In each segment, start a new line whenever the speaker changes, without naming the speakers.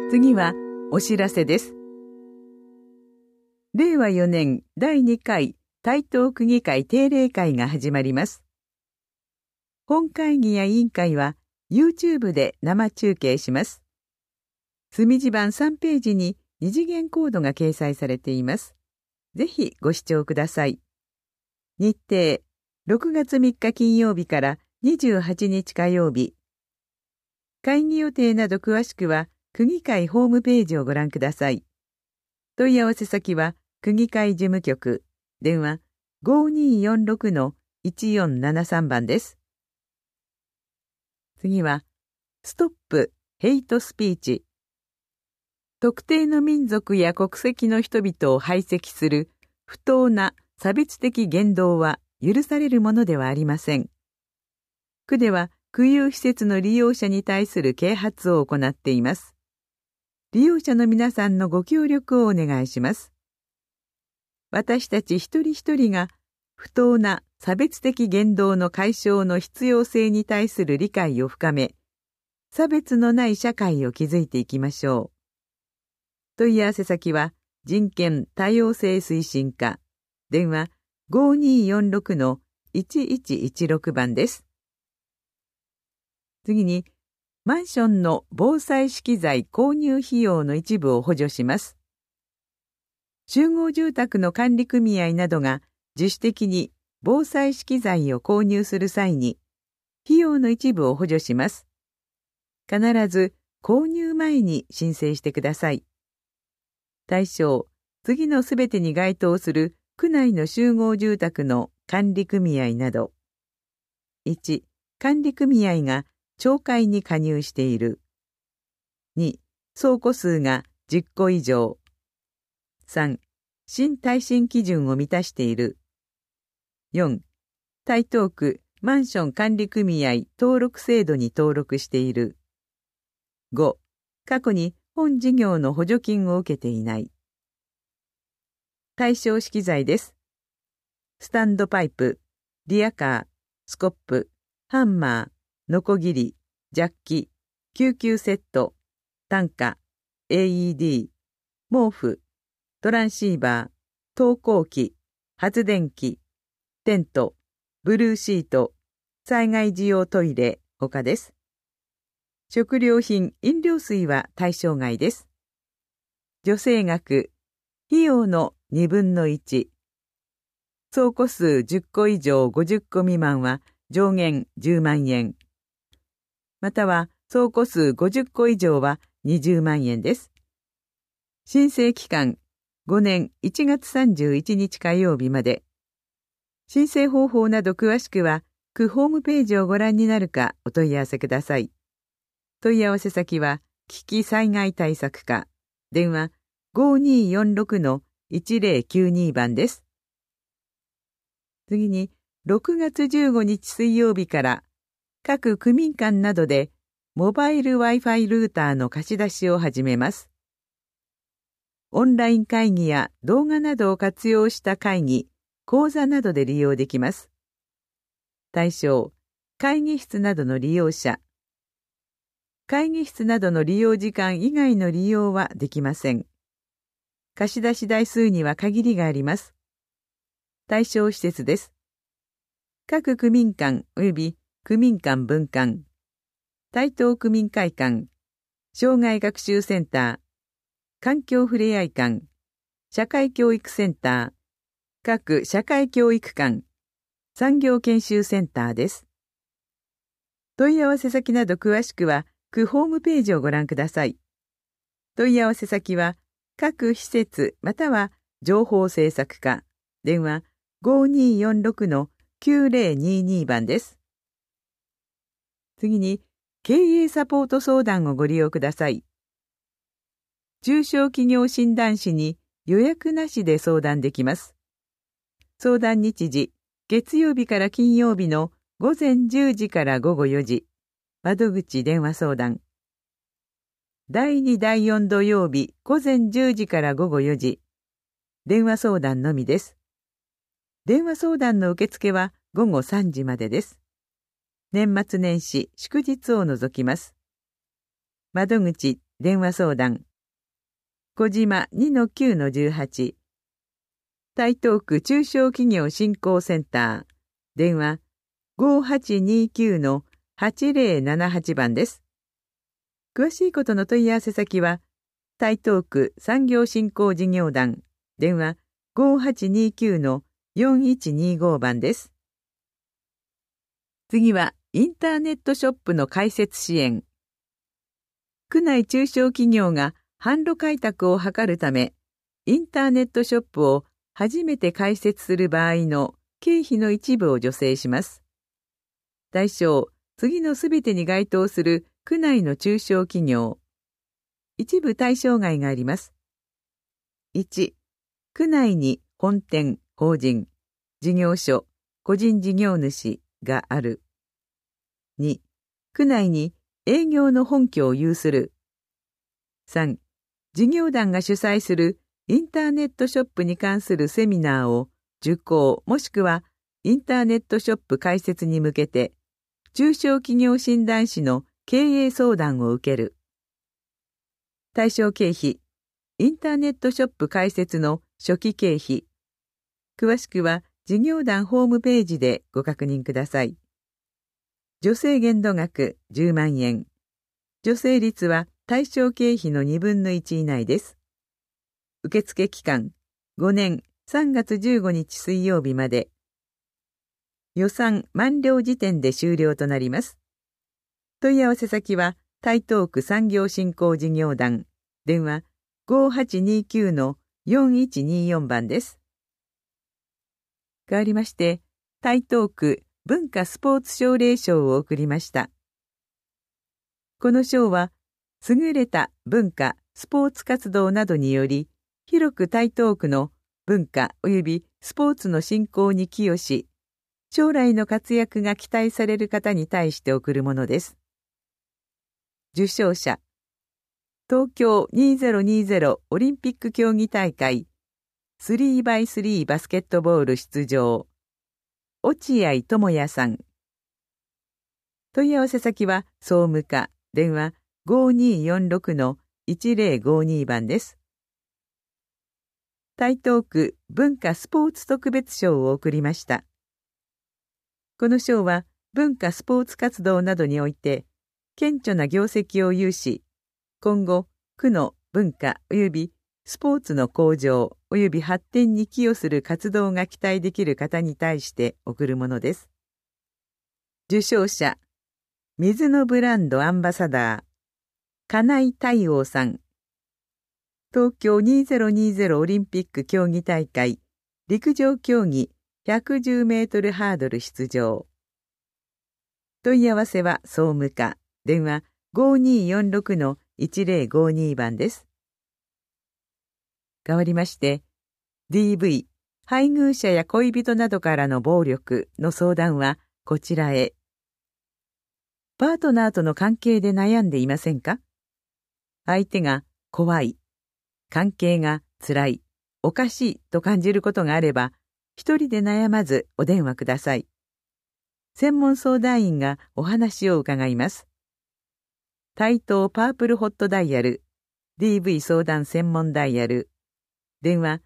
次はお知らせです。令和4年第2回台東区議会定例会が始まります。本会議や委員会は YouTube で生中継します。隅地版3ページに二次元コードが掲載されています。ぜひご視聴ください。日程、6月3日金曜日から28日火曜日。会議予定など詳しくは区議会ホームページをご覧ください。問い合わせ先は区議会事務局、電話 5246-1473 番です。次は、ストップヘイトスピーチ。特定の民族や国籍の人々を排斥する不当な差別的言動は許されるものではありません。区では区有施設の利用者に対する啓発を行っています。利用者の皆さんのご協力をお願いします。私たち一人一人が不当な差別的言動の解消の必要性に対する理解を深め、差別のない社会を築いていきましょう。問い合わせ先は人権多様性推進課、電話 5246-1116 番です。次に、マンションの防災資機材購入費用の一部を補助します。集合住宅の管理組合などが自主的に防災資機材を購入する際に、費用の一部を補助します。必ず購入前に申請してください。対象、次のすべてに該当する区内の集合住宅の管理組合など。1、管理組合が町会に加入している。2、倉庫数が10個以上。3、新耐震基準を満たしている。4、台東区マンション管理組合登録制度に登録している。5、過去に本事業の補助金を受けていない。対象資機材です。スタンドパイプ、リアカー、スコップ、ハンマー、ノコギリ、ジャッキ、救急セット、担架、AED、毛布、トランシーバー、投光器、発電機、テント、ブルーシート、災害時用トイレ、他です。食料品、飲料水は対象外です。助成額、費用の2分の1。倉庫数10個以上50個未満は上限10万円。または倉庫数50個以上は20万円です。申請期間、5年1月31日火曜日まで。申請方法など詳しくは、区ホームページをご覧になるかお問い合わせください。問い合わせ先は、危機災害対策課、電話 5246-1092 番です。次に、6月15日水曜日から、各区民間などで、モバイル Wi-Fi ルーターの貸し出しを始めます。オンライン会議や動画などを活用した会議、講座などで利用できます。対象、会議室などの利用者。会議室などの利用時間以外の利用はできません。貸し出し台数には限りがあります。対象施設です。各区民館及び区民館分館、台東区民会館、障害学習センター、環境ふれあい館、社会教育センター、各社会教育館、産業研修センターです。問い合わせ先など詳しくは、区ホームページをご覧ください。問い合わせ先は、各施設または情報制作課、電話 5246-9022 番です。次に、経営サポート相談をご利用ください。中小企業診断士に予約なしで相談できます。相談日時、月曜日から金曜日の午前10時から午後4時。窓口電話相談。第2、第4土曜日午前10時から午後4時。電話相談のみです。電話相談の受付は午後3時までです。年末年始、祝日を除きます。窓口電話相談。小島 2-9-18。台東区中小企業振興センター。電話 5829-8078 番です。詳しいことの問い合わせ先は、台東区産業振興事業団。電話 5829-4125 番です。次は、インターネットショップの開設支援。区内中小企業が販路開拓を図るため、インターネットショップを初めて開設する場合の経費の一部を助成します。対象、次のすべてに該当する区内の中小企業。一部対象外があります。1、区内に本店、法人、事業所、個人事業主がある。2、区内に営業の本拠を有する。3、事業団が主催するインターネットショップに関するセミナーを受講もしくはインターネットショップ開設に向けて中小企業診断士の経営相談を受ける。対象経費、インターネットショップ開設の初期経費。詳しくは事業団ホームページでご確認ください。助成限度額10万円。助成率は対象経費の1/2以内です。受付期間5年3月15日水曜日まで。予算満了時点で終了となります。問い合わせ先は台東区産業振興事業団。電話 5829-4124 番です。代わりまして、台東区文化スポーツ奨励賞を贈りました。この賞は、優れた文化、スポーツ活動などにより、広く台東区の文化及びスポーツの振興に寄与し、将来の活躍が期待される方に対して贈るものです。受賞者、東京2020オリンピック競技大会 3x3 バスケットボール出場、落合智也さん。問い合わせ先は総務課、電話 5246-1052 番です。台東区文化スポーツ特別賞を贈りました。この賞は文化スポーツ活動などにおいて顕著な業績を有し、今後、区の文化及びスポーツの向上及び発展に寄与する活動が期待できる方に対して贈るものです。受賞者、水のブランドアンバサダー、金井太陽さん。東京2020オリンピック競技大会、陸上競技110メートルハードル出場。問い合わせは総務課、電話 5246-1052 番です。代わりまして、DV、配偶者や恋人などからの暴力の相談はこちらへ。パートナーとの関係で悩んでいませんか？相手が怖い、関係が辛い、おかしいと感じることがあれば、一人で悩まずお電話ください。専門相談員がお話を伺います。台東パープルホットダイヤル、DV 相談専門ダイヤル、電話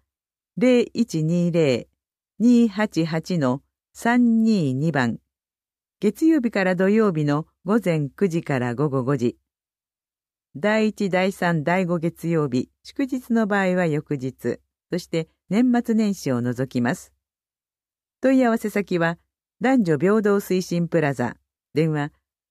0120-288-322 番、月曜日から土曜日の午前9時から午後5時、第1、第3、第5月曜日、祝日の場合は翌日、そして年末年始を除きます。問い合わせ先は、男女平等推進プラザ、電話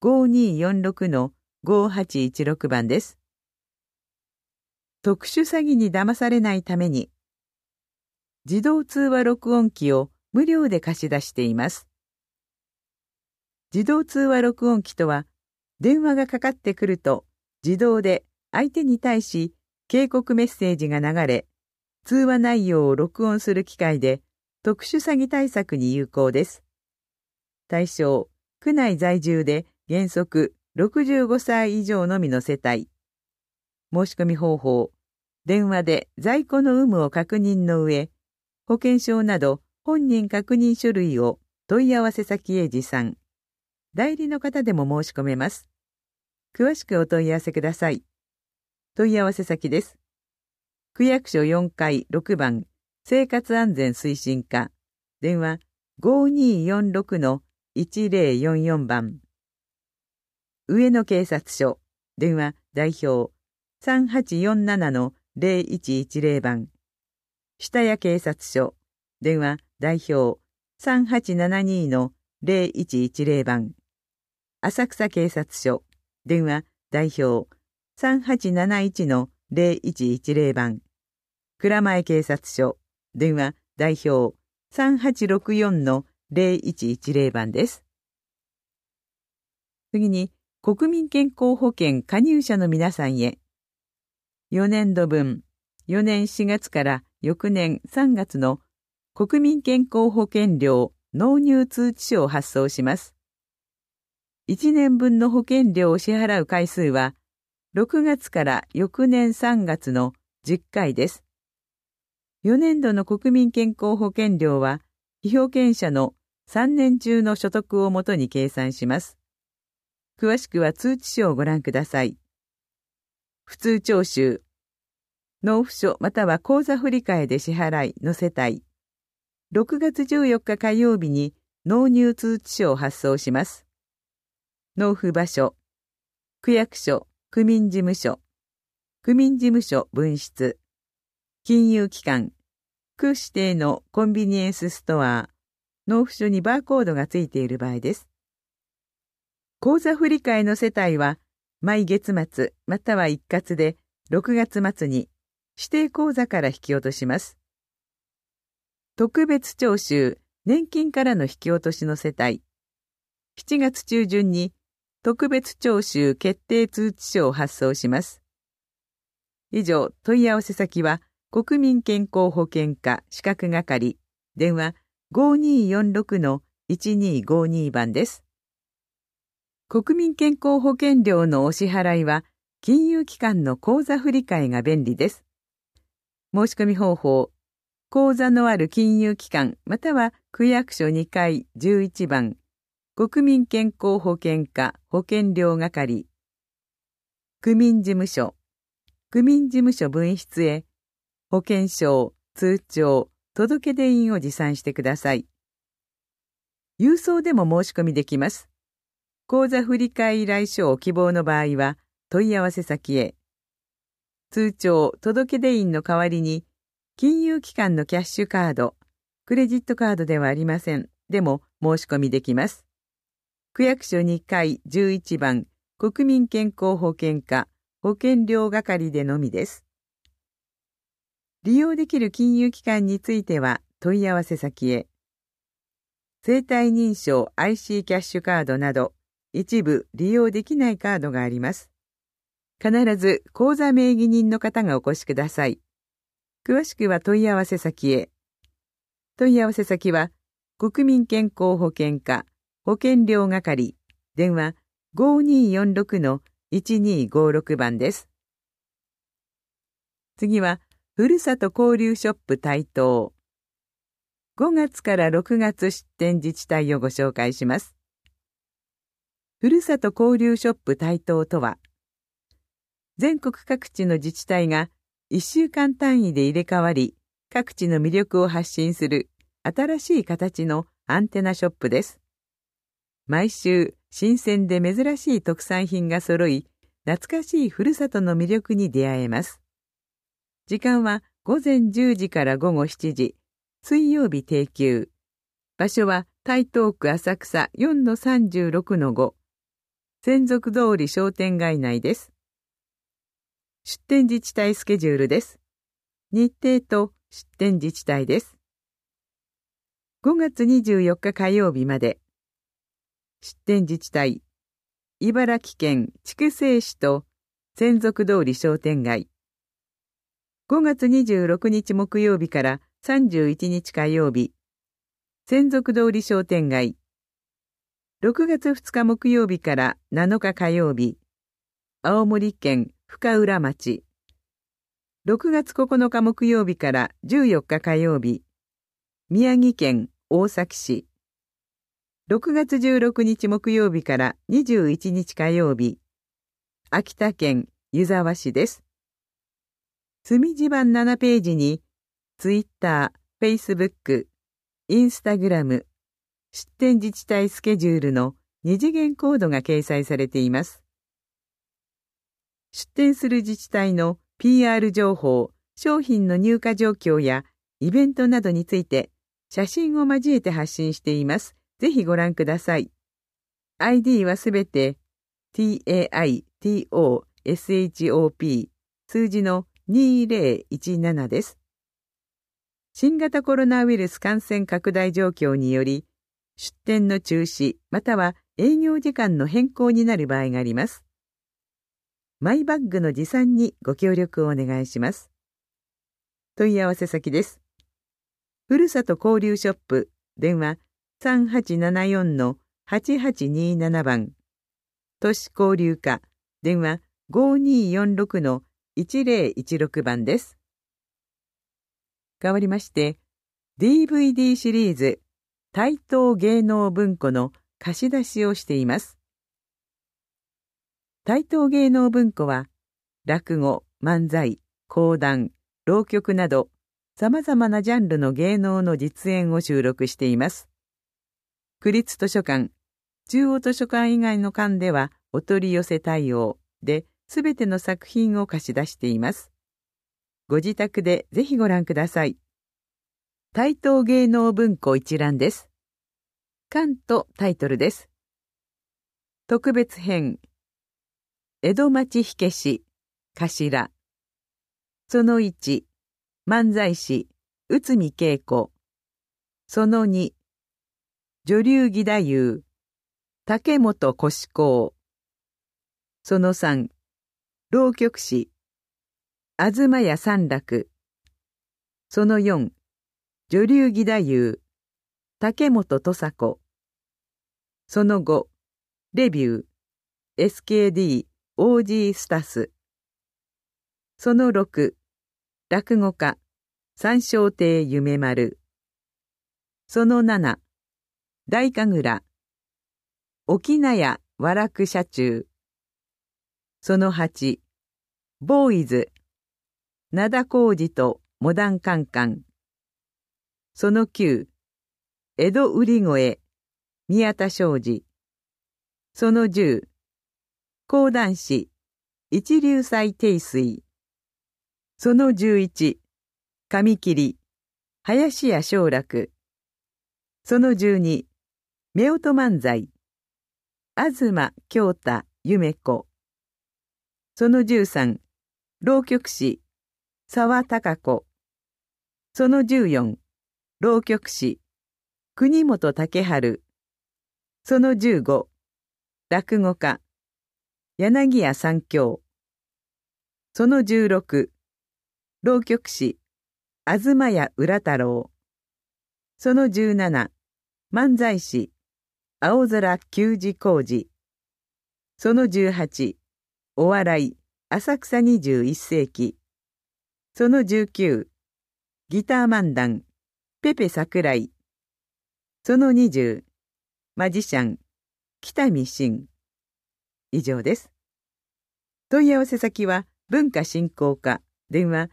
5246-5816 番です。特殊詐欺に騙されないために、自動通話録音機を無料で貸し出しています。自動通話録音機とは、電話がかかってくると、自動で相手に対し警告メッセージが流れ、通話内容を録音する機械で、特殊詐欺対策に有効です。対象、区内在住で原則65歳以上のみの世帯。申し込み方法、電話で在庫の有無を確認の上、保険証など本人確認書類を問い合わせ先へ持参。代理の方でも申し込めます。詳しくお問い合わせください。 問い合わせ先です。区役所4階6番生活安全推進課、電話5246-1044番。上野警察署、電話代表3847-0110番。下谷警察署、電話代表3872-0110番。浅草警察署、電話代表3871-0110番。蔵前警察署、電話代表3864-0110番です。次に、国民健康保険加入者の皆さんへ、4年度分、4年4月から翌年3月の国民健康保険料納入通知書を発送します。1年分の保険料を支払う回数は、6月から翌年3月の10回です。4年度の国民健康保険料は、被保険者の3年中の所得をもとに計算します。詳しくは通知書をご覧ください。普通徴収、納付書または口座振替で支払いの世帯、6月14日火曜日に納入通知書を発送します。納付場所、区役所、区民事務所、区民事務所分室、金融機関、区指定のコンビニエンスストア、納付書にバーコードがついている場合です。口座振替の世帯は、毎月末または一括で6月末に指定口座から引き落とします。特別徴収、年金からの引き落としの世帯、7月中旬に特別徴収決定通知書を発送します。以上、問い合わせ先は、国民健康保険課資格係、電話5246-1252番です。国民健康保険料のお支払いは、金融機関の口座振替が便利です。申し込み方法、口座のある金融機関または区役所2階11番、国民健康保険課保険料係、区民事務所、区民事務所分室へ、保険証、通帳、届出印を持参してください。郵送でも申し込みできます。口座振替依頼書を希望の場合は、問い合わせ先へ。通帳、届出印の代わりに、金融機関のキャッシュカード、クレジットカードではありません。でも申し込みできます。区役所2階11番、国民健康保険課保険料係でのみです。利用できる金融機関については問い合わせ先へ。生体認証 IC キャッシュカードなど一部利用できないカードがあります。必ず口座名義人の方がお越しください。詳しくは問い合わせ先へ。問い合わせ先は国民健康保険課保険料係、電話5246-1256番です。次はふるさと交流ショップ台東。5月から6月出店自治体をご紹介します。ふるさと交流ショップ台東とは、全国各地の自治体が1週間単位で入れ替わり、各地の魅力を発信する新しい形のアンテナショップです。毎週、新鮮で珍しい特産品が揃い、懐かしいふるさとの魅力に出会えます。時間は午前10時から午後7時、水曜日定休。場所は台東区浅草 4-36-5、専属通り商店街内です。出店自治体スケジュールです。日程と出店自治体です。5月24日火曜日まで。出店自治体、茨城県筑西市と専属通り商店街。5月26日木曜日から31日火曜日、専属通り商店街。6月2日木曜日から7日火曜日、青森県深浦町。6月9日木曜日から14日火曜日、宮城県大崎市。6月16日木曜日から21日火曜日、秋田県湯沢市です。 墨地版7ページに、Twitter、Facebook、Instagram、出展自治体スケジュールの2次元コードが掲載されています。出展する自治体の PR 情報、商品の入荷状況やイベントなどについて写真を交えて発信しています。ぜひご覧ください。ID はすべて TAITOSHOP 数字の2017です。新型コロナウイルス感染拡大状況により、出店の中止または営業時間の変更になる場合があります。マイバッグの持参にご協力をお願いします。問い合わせ先です。ふるさと交流ショップ、電話 3874-8827 番。都市交流課、電話 5246-1016 番です。代わりまして、DVD シリーズ、台東芸能文庫の貸し出しをしています。台東芸能文庫は、落語、漫才、講談、浪曲など、様々なジャンルの芸能の実演を収録しています。区立図書館、中央図書館以外の館ではお取り寄せ対応で、すべての作品を貸し出しています。ご自宅でぜひご覧ください。台東芸能文庫一覧です。巻とタイトルです。特別編、江戸町火消し、頭。その1、漫才師、内海恵子。その2、女流義太夫、竹本小公。その3、浪曲師、東屋三楽。その4、女流義太夫、竹本土佐子。その5、レビュー、SKD、OG スタス。その6、落語家、三笑亭夢丸。その7、大神楽、沖納屋和楽社中。その8、ボーイズ、灘浩二とモダンカンカン。その9、江戸売声、宮田昌司。その10、講談師、一流斎貞水。その11、紙切り、林家正楽。その12、夫婦漫才、東京太夢子。その13、浪曲師、沢貴子。その14、浪曲師、国本武春。その15、落語家、柳家三協。その16、浪曲師、東屋浦太郎。その17、漫才師、青空球児浩二。その18、お笑い、浅草21世紀。その19、ギター漫談、ペペ桜井。その20、マジシャン、北見真。以上です。問い合わせ先は文化振興課、電話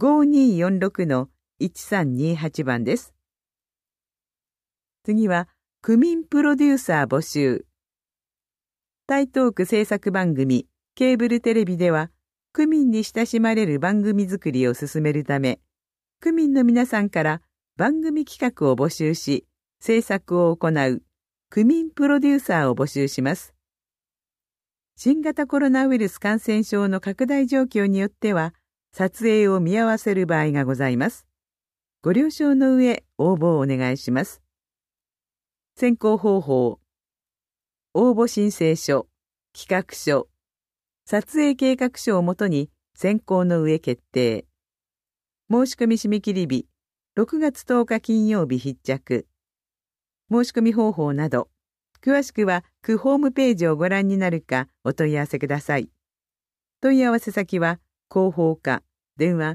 5246-1328 番です。次は区民プロデューサー募集。台東区制作番組、ケーブルテレビでは、区民に親しまれる番組作りを進めるため、区民の皆さんから番組企画を募集し、制作を行う区民プロデューサーを募集します。新型コロナウイルス感染症の拡大状況によっては、撮影を見合わせる場合がございます。ご了承の上、応募をお願いします。選考方法、応募申請書、企画書、撮影計画書をもとに選考の上決定。申し込み締め切り日、6月10日金曜日必着。申し込み方法など、詳しくは区ホームページをご覧になるかお問い合わせください。問い合わせ先は広報課、電話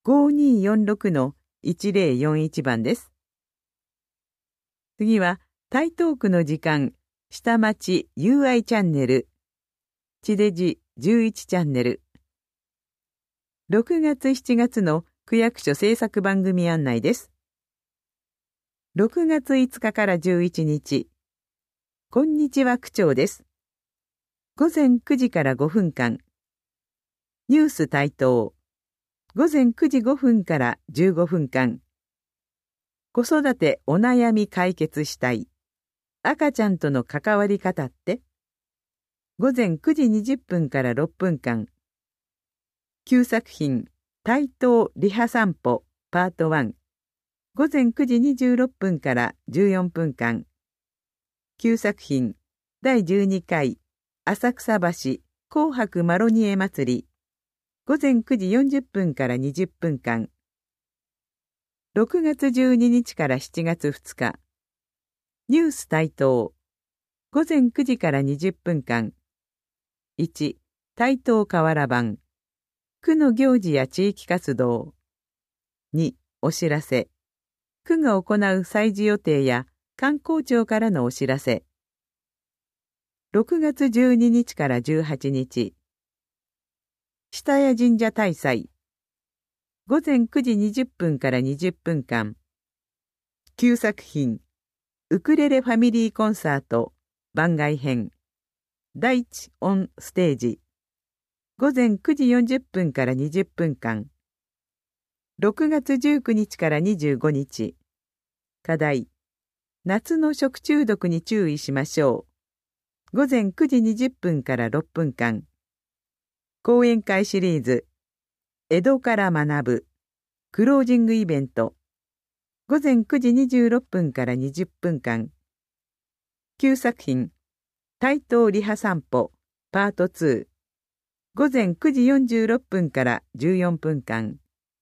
5246-1041 番です。次は台東区の時間、下町 UI チャンネル、地デジ11チャンネル。 6月7月の区役所制作番組案内です。6月5日から11日、こんにちは区長です。午前9時から5分間。ニュース台東。午前9時5分から15分間。子育てお悩み解決したい。赤ちゃんとの関わり方って。午前9時20分から6分間。旧作品、台東リハ散歩パート1。午前9時26分から14分間。旧作品、第12回、浅草橋紅白マロニエ祭り。午前9時40分から20分間。6月12日から7月2日。ニュース台東。午前9時から20分間。1、台東河原版。区の行事や地域活動。2、お知らせ。区が行う祭事予定や観光庁からのお知らせ。6月12日から18日。下谷神社大祭。午前9時20分から20分間。旧作品。ウクレレファミリーコンサート番外編。第一オンステージ。午前9時40分から20分間。6月19日から25日。課題。夏の食中毒に注意しましょう。午前9時20分から6分間。講演会シリーズ。江戸から学ぶ。クロージングイベント。午前9時26分から20分間。旧作品。台東リハ散歩パート2。午前9時46分から14分間。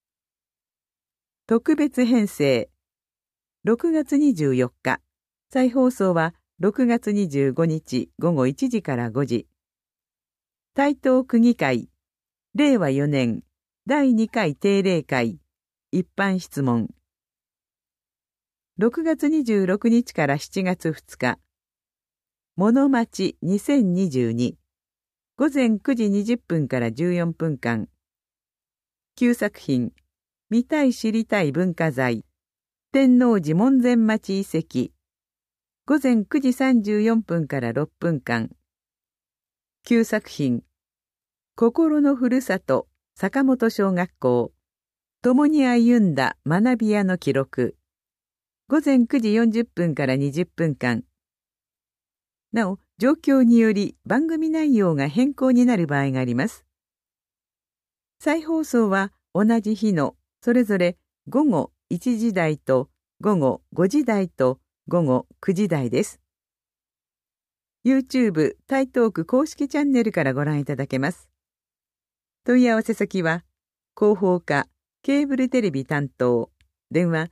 特別編成。6月24日。再放送は6月25日午後1時から5時。台東区議会。令和4年。第2回定例会。一般質問。6月26日から7月2日。モノマチ2022。午前9時20分から14分間。旧作品。見たい知りたい文化財。天王寺門前町遺跡。午前9時34分から6分間。旧作品。心のふるさと坂本小学校。共に歩んだ学び屋の記録。午前9時40分から20分間。なお、状況により番組内容が変更になる場合があります。再放送は同じ日のそれぞれ午後1時台と午後5時台と午後9時台です。YouTube 台東区公式チャンネルからご覧いただけます。問い合わせ先は、広報課ケーブルテレビ担当、電話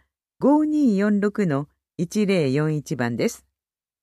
5246-1041 番です。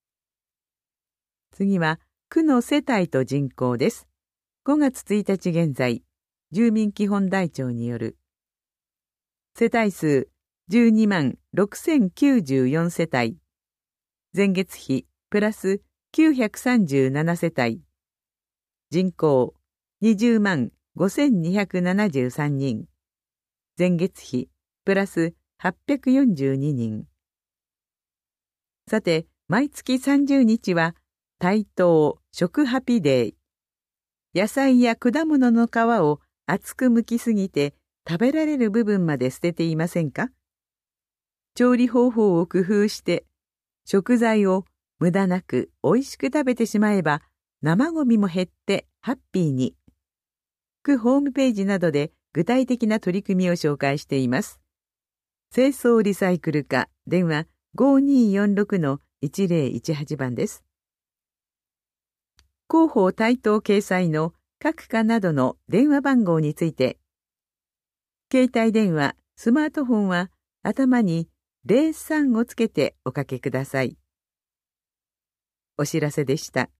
次は、区の世帯と人口です。5月1日現在、住民基本台帳による。世帯数12万6094世帯。前月比プラス937世帯。人口20万5273人。前月比プラス842人。さて、毎月30日は台東食ハピデー。野菜や果物の皮を厚く剥きすぎて食べられる部分まで捨てていませんか？調理方法を工夫して食材を無駄なく美味しく食べてしまえば生ゴミも減ってハッピーに。区ホームページなどで具体的な取り組みを紹介しています。清掃リサイクル課電話 5246-1018 番です。広報台東掲載の各課などの電話番号について、携帯電話、スマートフォンは頭に03をつけておかけください。お知らせでした。